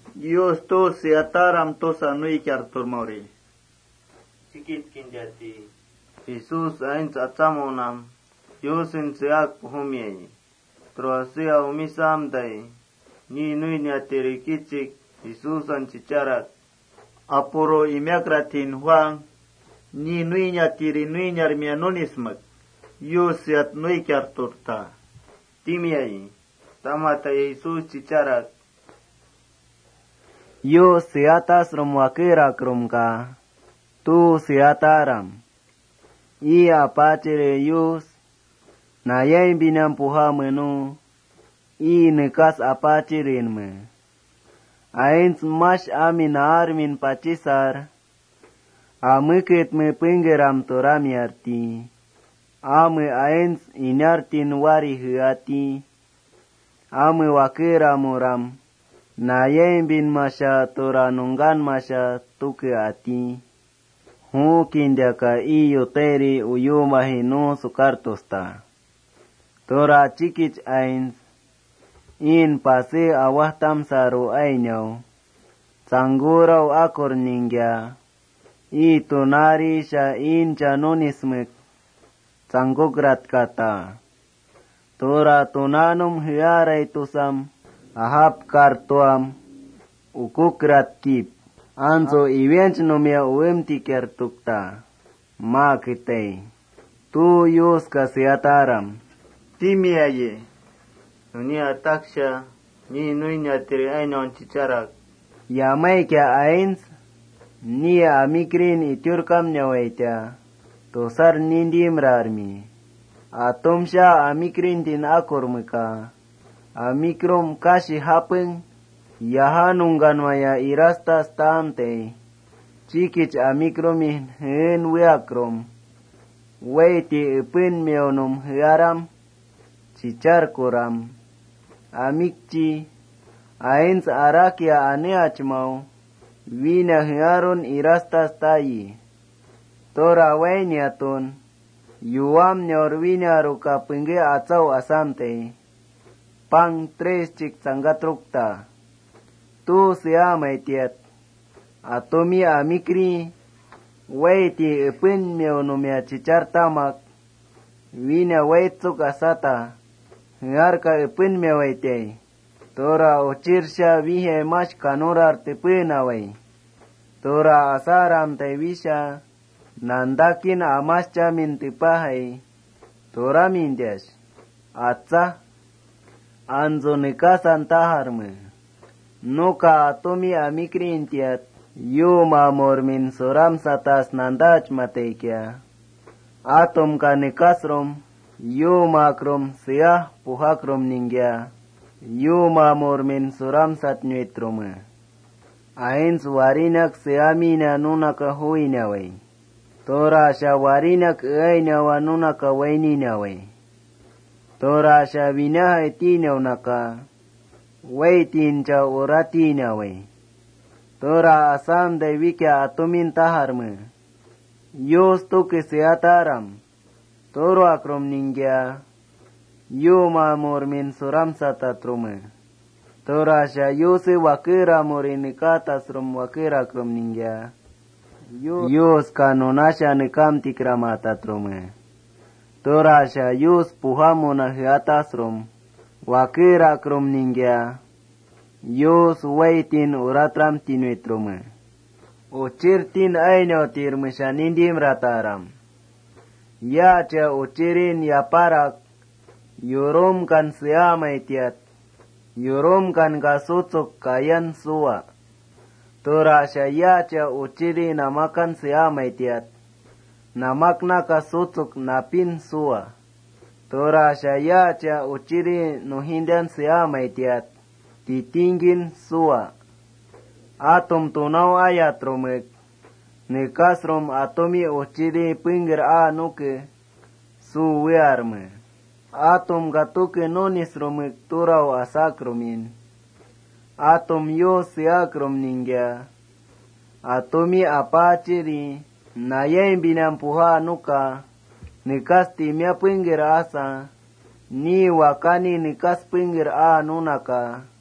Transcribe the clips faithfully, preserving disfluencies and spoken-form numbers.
Yos to siataram to sanui kyartur mauri. Sikit kinjati. Jesus ains atsamonam. Yosin siak puhumiai. Troasia umisam dai. Ni nui nyatiri kicik. Jesus an cicarak. Apuro imiakratin huang. Ni nui nyatiri nui nyarmianonismak. Yosiat nui kyarturta. Timiai. Tamata Jesus cicarak. Yo siatas rum wakira krumka. Tu siataram. Ia pacere yus. Na yain binam puha menu. I nekas apacirin me. Ains mash amin armin pacisar. Amiket me penggeram toram yarti. Ame ains inartin wari hiati. Ame wakira muram. Na yain bin masya tora nunggan masya tuke ati. Hu kindaka iyo teri uyu mahinu sukartosta. Tora cikich ains. In pase awah tamsaru ainyau. Sanggurau akor ningya. I tunari sya in canunismek. Sanggugrat kata. Tora tunanum hiarai tusam. Ahap kartuam. Ukukrat kip. Anso iwench nomia uem tiker tukta. Ma kitei. Tu yus kasiataram. Timi aye. Dunia taksha. Ni nui nyatiri ainon cicarak. Yamai kya ains. Ni amikrin iturkam nyawaita. Tosar nindim rarmi. Atomsha amikrin tin akur muka. Amikrom kashi hapeng. Yahanungan maya irastas tante. Cikich amikromin hen weakrom. Weiti ipin meonum hiaram. Cicar kuram. Amikci. Ains arakia aneachmau. Wina hiarun irastas tayi. Tora wainiatun. Yuam nyor wina ruka pengge atau asamte. Pang tres cik sangatrukta. Tu siya may tiat. Atomi amikri. Waiti ipin meonumia cicar tamak. Wina waitsuk asata. Ngarka ipin mewaitay. Tora ucirsya wihe mas kanurar tipinaway. Tora asaram taywisya. Nandakin amasya mintipahay. Tora mindyas. Atsa. Anzo nekasan taharme. Nuka atomi amikri intiat. Yu mamor min soram satas nandach mateikya. Atom ka nekasrom. Yu makrom siyah puhakrom ningya. Yu mamor min soram sat nyuitrome. Ains warinak siyamina nunaka huinaway. Tora sya warinak ainawa nunaka waininaway. Tora sya winahay tinaw naka. Waitin cha uratinaway. Tora asam day wikya atumin taharme. Yus tuki siataram. Toro akrom ningya. Yu mamur min suram satatrume. Tora sya yusi wakira murinikata srum wakira krom ningya. Yus kanonasya nikam tikramata trume. Tora sya yus puhamuna hiatasrum. Wakira krom ningya. Yus waitin uratram tinuitrume. Ucirtin aino tirmisya nindim rataram. Ya ca ucirin ya parak. Yurum kan siamay tiat. Yurum kan kasutsuk kayan suwa. Tora sya ya ca uciri namakan siamay tiat. Namakna kasutsuk napin suwa. Tora sya ya ca uciri nuhindan siamay tiat. Titingin suwa. Atom tunaw ayat rumek. Nekasrom atomi uciri pinggir anuke. Suwiarme. Atom gatuke nonis rumek turau asakrumin. Atom yo siakrum ningya. Atomi apaciri. Nayain binampuha nuka. Nikas timya pinggir asa. Ni wakani nikas pinggir anunaka.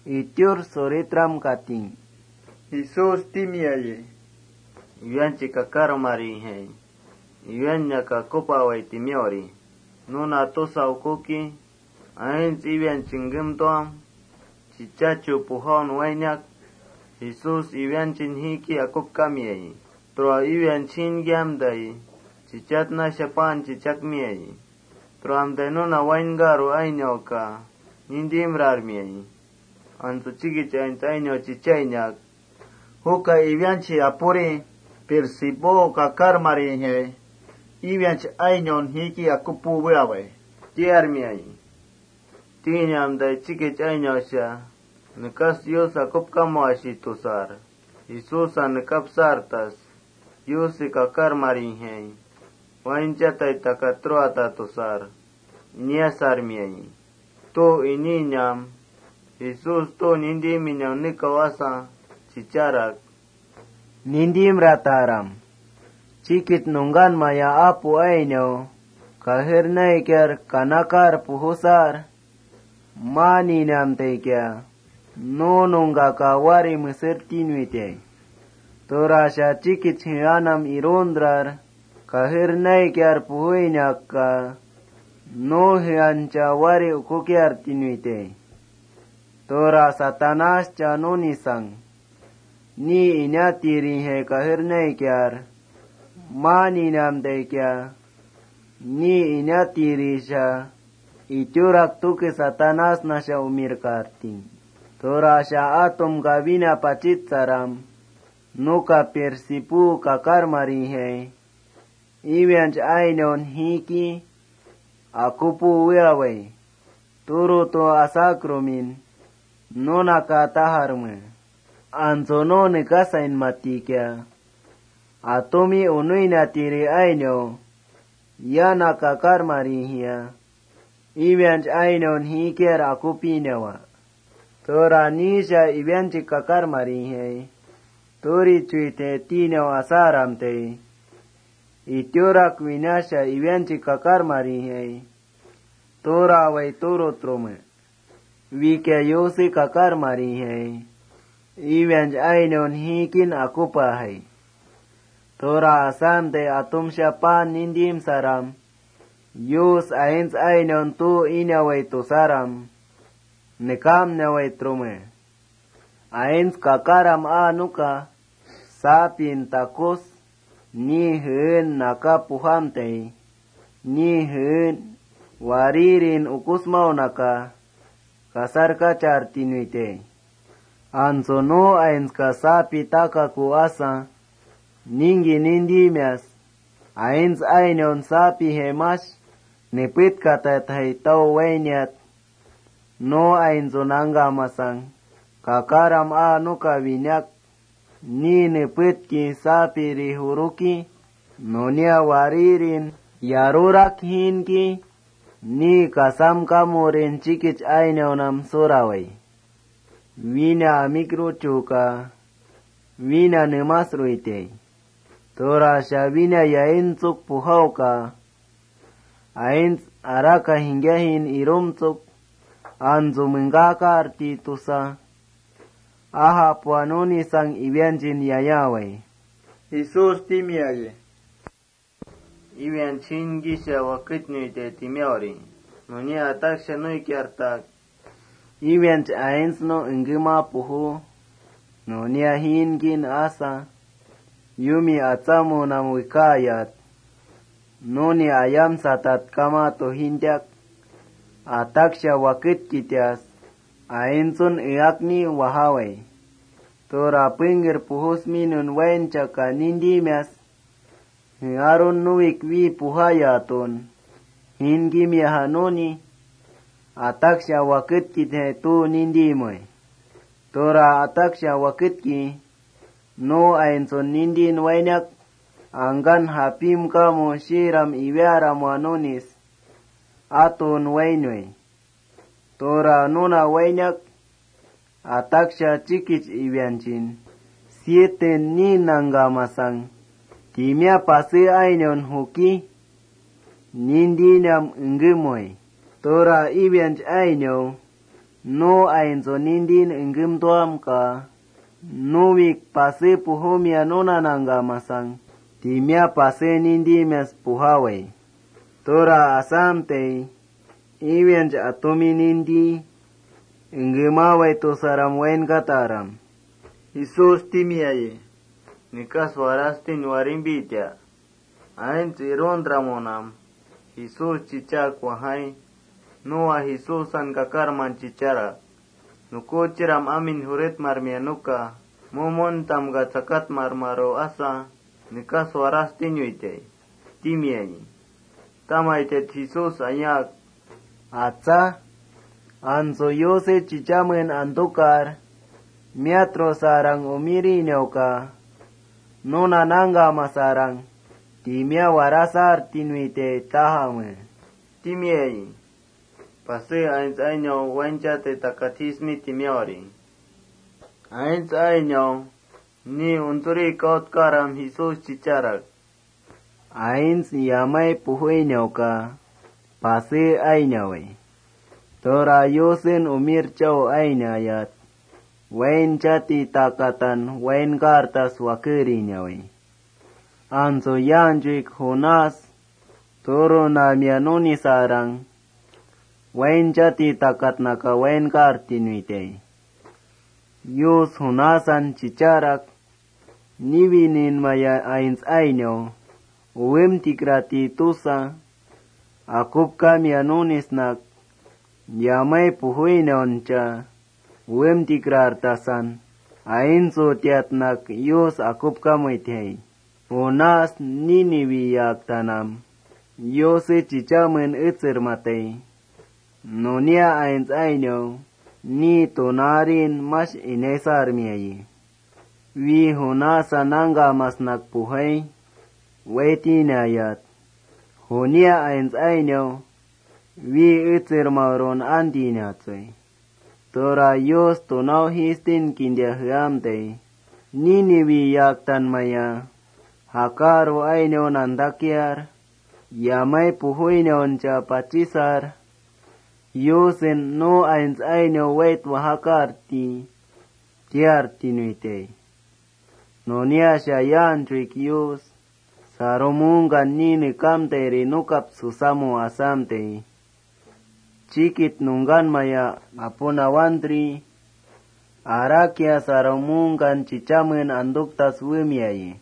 Itiur soritram kating. Jesus timiaye. Iwan chika karmari he. Iwan nyaka kopa wai timiori. Nuna tosa ukoki. Ains iwan chingim toam. Chichachu puhon wainyak. Jesus iwan chinhiki akop kamiai. Troa iwan chin giamdai. Chichatna shapan chichak miai. Troam denuna waingaru ainyoka. Nindim rarmiai. Antu chigich ains ainyo chichainyak. Huka iwanchi apuri. Persibo kakar mari he. Iwanchi ainyon hiki akupu weawai. Tiarmiai. Tinyam dai chigich ainyosha. Nekas Dios akop kamoashi tusar. Isusa nekap sartas. Yusi kakar mari he. Wainchatai takatroata tusar. Niasar miai. To ininyam. Jesus to nindi minyam nikawasa. Chicharak. Nindim rataram. Chikit nunggan maya apu ainyo. Kahir naiker kanakar puhusar. Mani nam teikya. No nunga kawari mesir tinuite. Torasha chikit hianam irondrar. Kahir naiker puhuinyaka. No hiancha wari ukukiar tinuite. Tora satanas cha nonisang. Ni inyatiri he kahir naiker. Mani nam teikya. Ni inyatiri sha. Iturak tuke satanas na sha umir karting. Tora sha atom gavina pachit saram. Nuka persipu kakar mari he. Iwanch ainon hiki. Akupu weaway. Turu to asakrumin. Nona kataharme. Anzono nekasain matikya. Atomi unuina tiri aino. Yana kakar mari hiya. Iwanch ainon hiker akupinewa. Tora nisha iwanchi kakar mari he. Tori chuite tinewa asaramte. Itiurak winasha iwanchi kakar mari he. Tora way toro trome. Wike yosi kakar mari he. Iwanch ainon hikin akupa hai. Tora asamte atumsha pan nindim saram. Yus ains ainon tu inaway tu saram. Nekam naway trume. Ains kakaram anuka. Sapin takus. Ni hun nakapuhamte. Ni hun waririn ukusmau naka. Kasarka chartinuite. Ansono ains kasapi taka kuasa. Ningi nindimias. Ains ainon sapi hemash. Nipit katatai tau wainyat. No ainso nanga masang. Kakaram anuka winyak. Ni nipit ki sapi rihuruki. Nonia waririn. Yarurak hinki. Ni kasam kamurin chikich ainonam suraway. Wina amikru chuka. Wina nemasruite. Tora shabina yaintsuk puhauka. Ains araka hingyahin irumtsuk. Anzu mengaka arti tusa. Aha puanoni sang iwanjin yayaway. Jesus timiaye. Iwan chingisha wakitnuite timiori. Nuni ataksha nui kiartak. Iwanch ains no ingima puhu. Nonia hingin asa. Yumi atsamu nam wikayat. Noni ayam satat kama to hindyak. Ataksha wakit kitias. Ainsun iakni wahaway. Tora pinggir puhus minun wain caka nindimias. Hiarun nuwik wi puhayaton. Hingim yahanoni. Ataksha wakit kithe tu nindimoy. Tora ataksha wakit ki. No ainsun nindin wainyak. Anggan hapim kamo shiram iwaram wanonis. Aton wainoy. Tora nuna wainyak. Ataksha chikich iwanchin. Siete ni nanga masang. Timia pasi ainon huki. Nindinam ngimoy. Tora iwanch aino. no ainzo nindin engem tuam ka nuwik pase puhomia nona nanga masang timia pase nindi mes puhaway tora asamte iwenj atomi nindi engemaway to saram wen kataram Isus timiaye nikas warastin warimbitia ain iron ramonam Isus chichak wahai Noa Isusan kakarman chichara nuko chiram amin huret marmianuka momon tam gatsakat marmaro asa nikas warastin yuite timiaye tamaite Isus ayak atsa anzo yose chichamen andukar miatro sarang umiri neuka nona nanga masarang timia warasar tinuite tahame timiaye pase ains ainyo wanchate takatismi timiori ains ainyo ni unturi kaut karam Isus chicharak ains yamai puhui neuka pase ainyawe tora yosen umir chau ainayat wain chati takatan wain kartas wakeri nyawe anzo yanjik honas toro namianoni sarang wain chati takat naka wain kartinuite yos honasan chicharak niwinin maya ains ainyo uwem tikrati tusa akup kamianonis nak yamay puhuinoncha uwem tikrartasan ainso tiatnak yos akup kamoitei onas niniwi yaktanam yose chichamen itzirmatei nonia ains ainyo ni tonarin mash inesarmiayi wi honasa nanga masnak puhei weitinayat honia ains ainyo wi itzirmauron andinatsoi tora yos tonau histin kindia hiamtei niniwi yaktan maya hakaro ainyo nandakiar yamay puhuinon cha pachisar yosen no ains ainyo wait wahakarti tiar tinuite nonia shayan trik yos saromungan nini kamteri nukap susamu asamtei chikit nungan maya apunawantri arakia saromungan chichamen anduktas wimiaye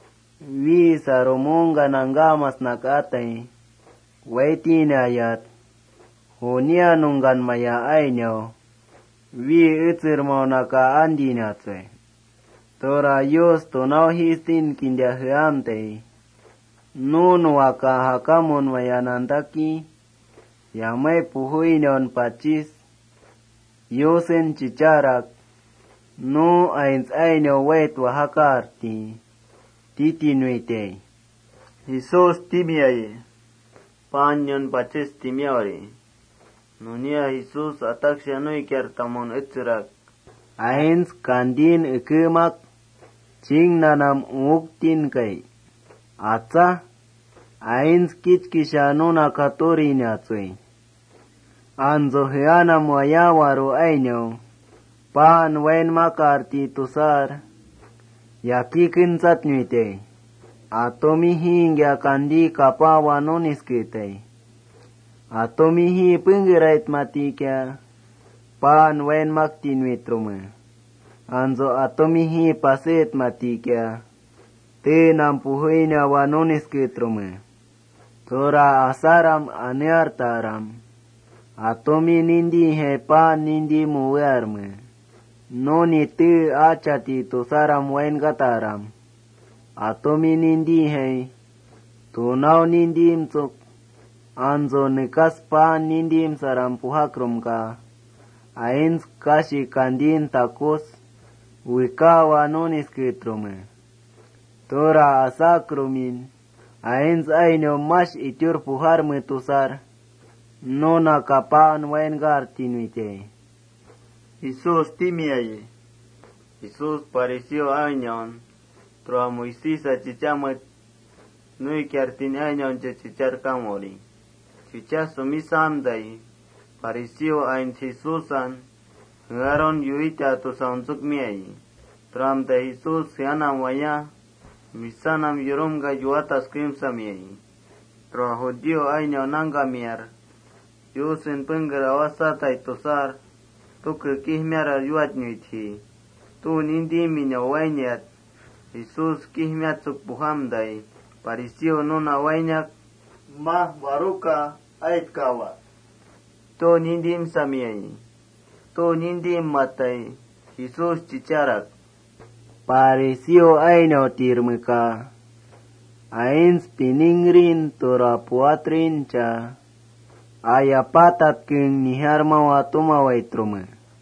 wi saromungan angamas nakatai waitinayat honia nungan maya ainyo wi itzirmo naka andinatswe tora yos tonau histin kindia hiamtei nun waka hakamon maya nandaki yamay puhuinon pachis yosen chicharak no ains ainyo wait wahakarti titinuite Isus timiaye panyon pachis timiori nunia Isus ataksha no ikertamon itzirak ains kandin ikemak ching nanam uktin kai atsa ains kichkisha nona katori nyatsui anzo heana mwayawaro ainyo pan wain makarti tusar yakikin satnyite atomihi ngya kandi kapawa noniskite atomihi pingirait matikya pan wain maktinwitrume anzo atomihi paset matikya te nampuhuina wanoniskitrume tora asaram anyartaram atomi nindi he pan nindi muwerme noni te achati tosaram wain gataram atomi nindi he tunau nindi mtsuk anzo nikas pan nindi msaram puhakrum ka ains kashi kandin takos wikawa noniskitrume tora asakrumin ains ainyo mash itur puharme tusar nona kapan wain gartinuite Isus timiaye Isus pareció añon troa Moisisa chichamet nui kiartin añon che chichar kamori chicha sumisamdai pareció ain Isusan ngaron yuita to saunsuk miai tram te Jesus sianam waya misanam yurum ga yuatas krimsa miai tro hodio ainyo nanga miar yusin penggera wasata itosar tu kihmiara yuat nyuithi tu nindi minya wainyat Jesus kihmiat suk buhamdai parisio nona wainyak mah waruka ait kawa to nindim samiai to nindim matai Jesus cicarak parisio aino tirmeka ains piningrin tora puatrin ca aya patat keng niharma watuma waitruma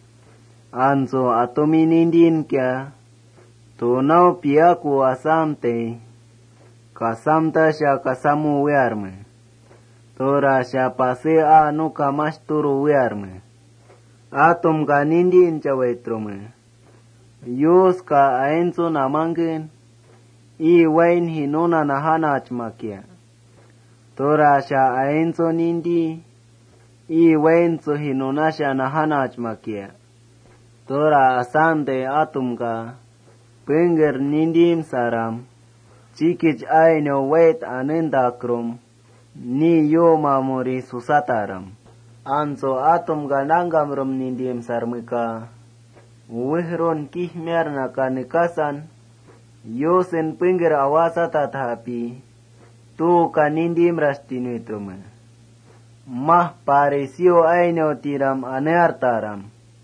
anso atomi nindin kya tonau piaku asamte kasamta sha kasamu wearme tora sha pase anu kamasturu wearme atom ka nindin ca waitruma yus ka aenso namangin i wain hinona nahanach makia tora sha aenso nindi i wain so hinona sha nahanach makia tora asante atum ka penger nindim saram cikij aino wait anenda krum ni yo mamori susataram anso atum ka nanggam rum nindim sarmika wihron kihmer na kanikasan yosen penger awasa tatapi tu kanindim rastinuitrum mah paresio aino tiram aneartaram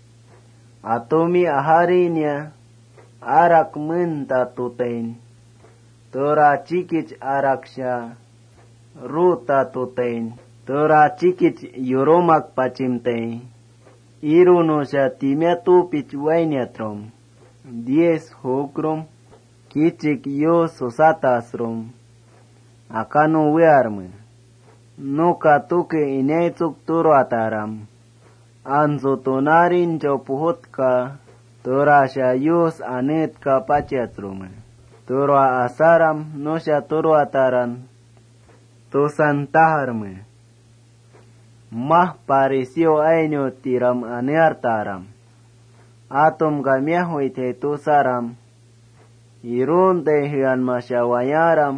atomi aharinya arak menta tutain tora cikij araksha ruta tutain tora cikij yoromak pacimte iruno sha timia tu pichwainiatrom dies hokrom kichik yo sosatasrom akano wearme nuka tuke ineitsuk turo ataram anzo tonarin jo puhotka tora sha yos anet ka pachiatrume toro asaram no sha toro ataran to santaharme mah parisio aino tiram aneartaram atom gamia hoite to saram irun te hian masyawayaram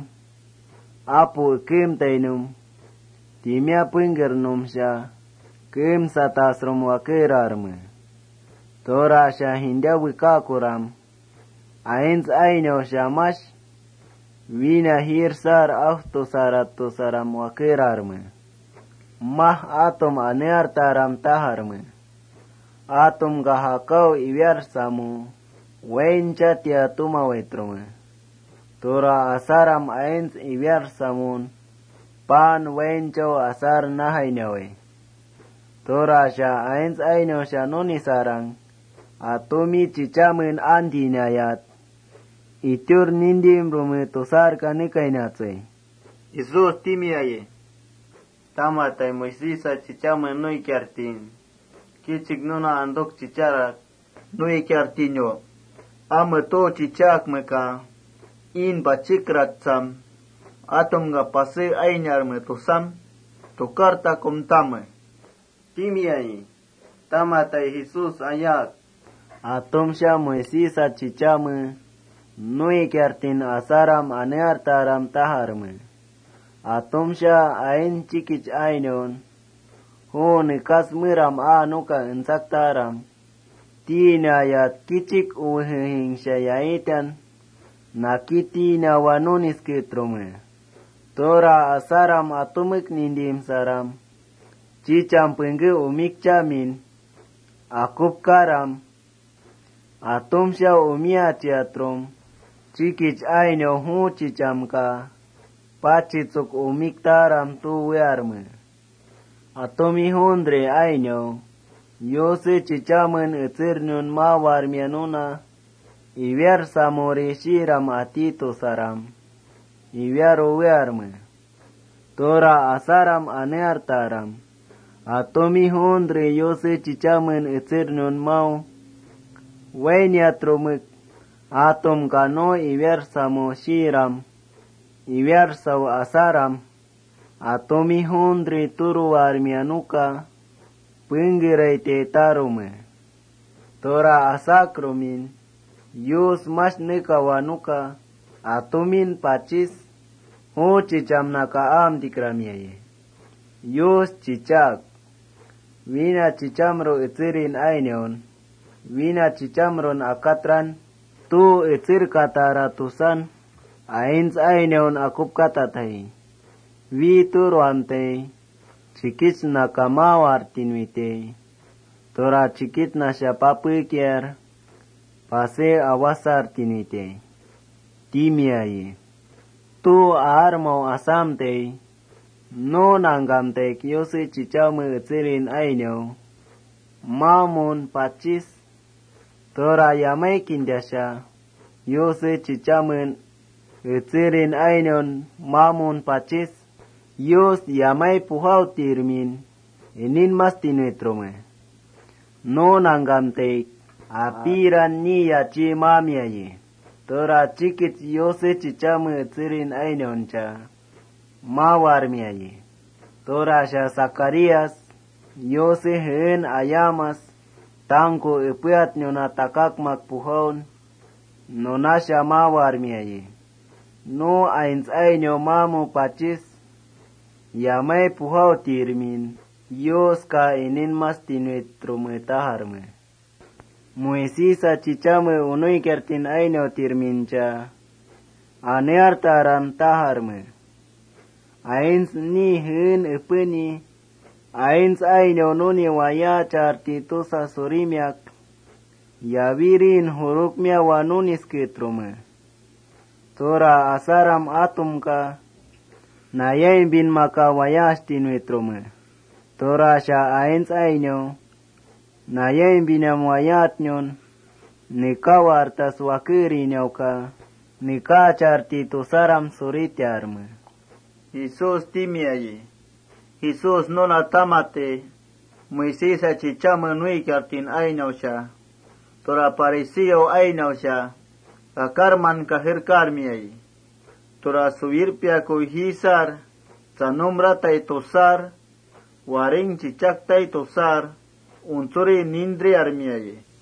apu kim teinum timia pinggernum sha kim satasrum wakirarme tora sha hinda wikakuram ains aino sha mash wina hirsar afto sarat to saram wakirarme mah atom aneartaram taharme atom gahakau iwiar samu wenca tia tuma wetrume tora asaram ains iwiar samun pan wenco asar nahainawe tora sha ains aino sha noni sarang atomi cicamen andinayat itur nindim rume tosar kanikainatswe Jesus timiaye tamatai Moisisa cicamen noi kiartin kichik nuna andok cicarak noi kiartinyo ama to cicak meka in bacikrat sam atom ga pase ainyar me tosam tokarta komtame timiai tamatai Jesus ayak atom sha Moisisa cicame nui kertin asaram aneartaram taharme atom sha ain cikich ainon ho nikas miram anuka insaktaram tinayat kicik uhing syayaitan nakiti na wanunis kitrume tora asaram atumik nindim saram cicam pengge umik camin akup karam atum sya umia ciatrum cikij aino hu cicam ka pacitsuk umik taram tu wearme atomi hundre aino yose cicamen etirnun mawar mianuna iwiar samore shiram atito saram iwiaro wearme tora asaram aneartaram atomi hundre yose cicamen etirnun mau wainiatrumik atom kano iwiar samo shiram iwiar saw asaram atomi hundre turuar mianuka pinggirai te tarume Tora asakromin, yus mas nekawanuka, atumin pachis, ho chichamna kaam tikramiaye. Yus chichak, wina chichamro itirin aineon, wina chichamron akatran, tu itir kataratusan, ains aineon akup katatai. Vi turwante, chikits na kamawar tinwite, tora chikit na siya papuikier, pase awasar tinwite. Timiaye, tu armo asamte, no nangamte kyosi chichamu itirin aineo, mamun pachis, tora yamay kindyasya, yose chichamun itirin aineon mamun pachis, yos yamay puhaw tirmin, inin mas tinuitrome. No nangamte, apiran ni yachi mamiaye, tora chikit yose chichamu itirin aineon cha, mawarmiaye. Tora sha Zacarias, yose hen ayamas, tanko ipiat nyona takakmak puhawn, nonasha mawarmiaye. No ains aineo mamu pachis, yamay puhaw tirmin, yos ka inin mas tinuitrume taharme. Muisisa chichame unoy kertin aineo tirmincha, aneartaram taharme. Ains ni hen ipini, ains aineo nuni waya chartitusa surimiak, yavirin hurukmia wanunis kitrume. Tora asaram atumka, nayain bin maka wayas tinuitrume. Tora sha ains aineo, nayain binam wayat nyon, nikawartas wakiri nyoka, nikachartitusaram suritiarme. Jesus timiaye, Jesus nona tamate, Moisisa chichama nui kartin ainaucha, tora parisio ainaucha, kakarman kahirkarmiay, tora subirpia kuhisar, tsanumbra taitosar, waring chichak taitosar, unsuri nindri armiaye.